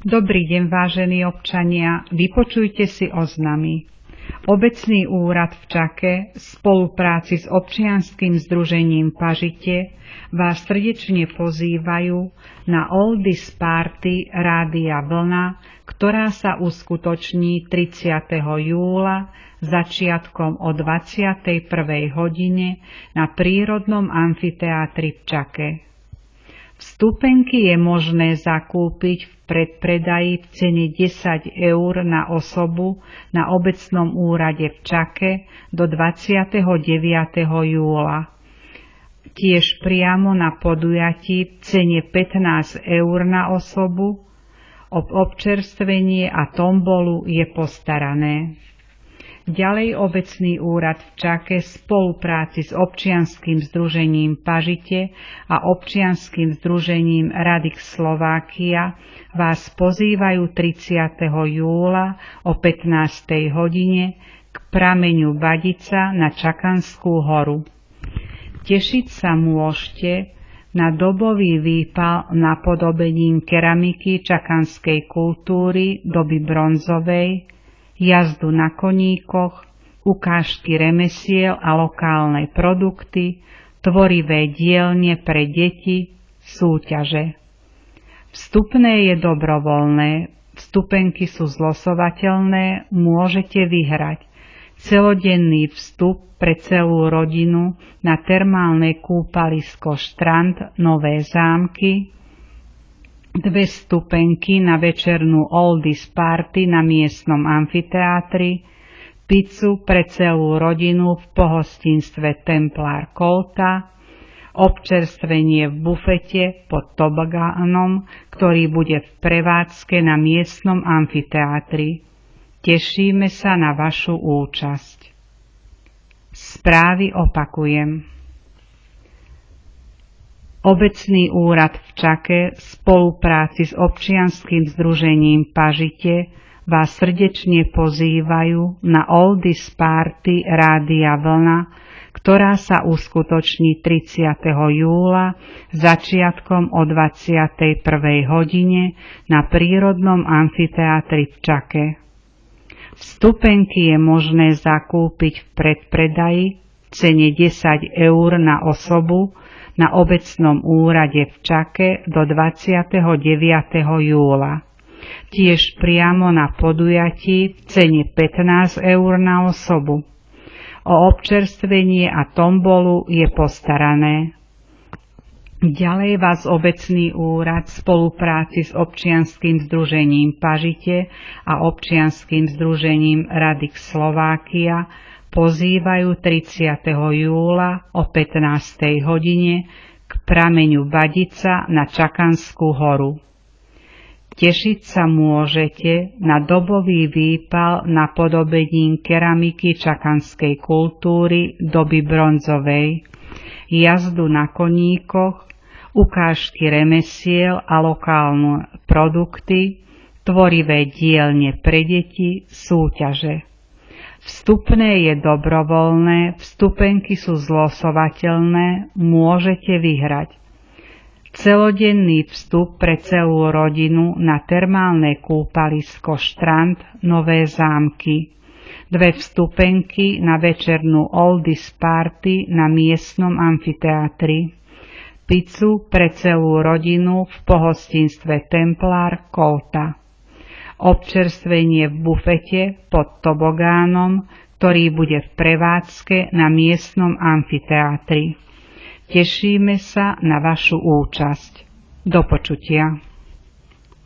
Dobrý deň, vážení občania, vypočujte si oznamy. Obecný úrad v Čake v spolupráci s občianskym združením Pažite vás srdečne pozývajú na Oldies Party Rádia Vlna, ktorá sa uskutoční 30. júla začiatkom o 21. hodine na prírodnom amfiteátri v Čake. Vstupenky je možné zakúpiť v predpredaji v cene 10 eur na osobu na obecnom úrade v Čake do 29. júla. Tiež priamo na podujatí v cene 15 eur na osobu. Občerstvenie a tombolu je postarané. Ďalej obecný úrad v Čake v spolupráci s občianskym združením Pažite a občianskym združením Radix Slovakia vás pozývajú 30. júla o 15. hodine k prameňu Badica na Čakanskú horu. Tešiť sa môžete na dobový výpal napodobením keramiky čakanskej kultúry doby bronzovej, jazdu na koníkoch, ukážky remesiel a lokálne produkty, tvorivé dielne pre deti, súťaže. Vstupné je dobrovoľné, vstupenky sú zlosovateľné, môžete vyhrať celodenný vstup pre celú rodinu na termálne kúpalisko Štrand Nové Zámky, 2 vstupenky na večernú Oldies Party na miestnom amfiteátri, pizzu pre celú rodinu v pohostinstve Templár Kolta, občerstvenie v bufete pod tobogánom, ktorý bude v prevádzke na miestnom amfiteátri. Tešíme sa na vašu účasť. Správy opakujem. Obecný úrad v Čake v spolupráci s občianskym združením Pažite vás srdečne pozývajú na Oldies Party Rádia Vlna, ktorá sa uskutoční 30. júla začiatkom o 21. hodine na prírodnom amfiteátri v Čake. Vstupenky je možné zakúpiť v predpredaji v cene 10 eur na osobu na obecnom úrade v Čake do 29. júla. Tiež priamo na podujatí v cene 15 eur na osobu. O občerstvenie a tombolu je postarané. Ďalej vás obecný úrad v spolupráci s občianskym združením Pažite a občianskym združením Radix Slovakia pozývajú 30. júla o 15. hodine k prameňu Badica na Čakanskú horu. Tešiť sa môžete na dobový výpal napodobením keramiky čakanskej kultúry doby bronzovej, jazdu na koníkoch, ukážky remesiel a lokálne produkty, tvorivé dielne pre deti, súťaže. Vstupné je dobrovoľné, vstupenky sú zlosovateľné, môžete vyhrať celodenný vstup pre celú rodinu na termálne kúpalisko Štrand Nové Zámky, 2 vstupenky na večernú Oldies Party na miestnom amfiteátri, pizzu pre celú rodinu v pohostinstve Templár Kolta, občerstvenie v bufete pod tobogánom, ktorý bude v prevádzke na miestnom amfiteátri. Tešíme sa na vašu účasť. Do počutia.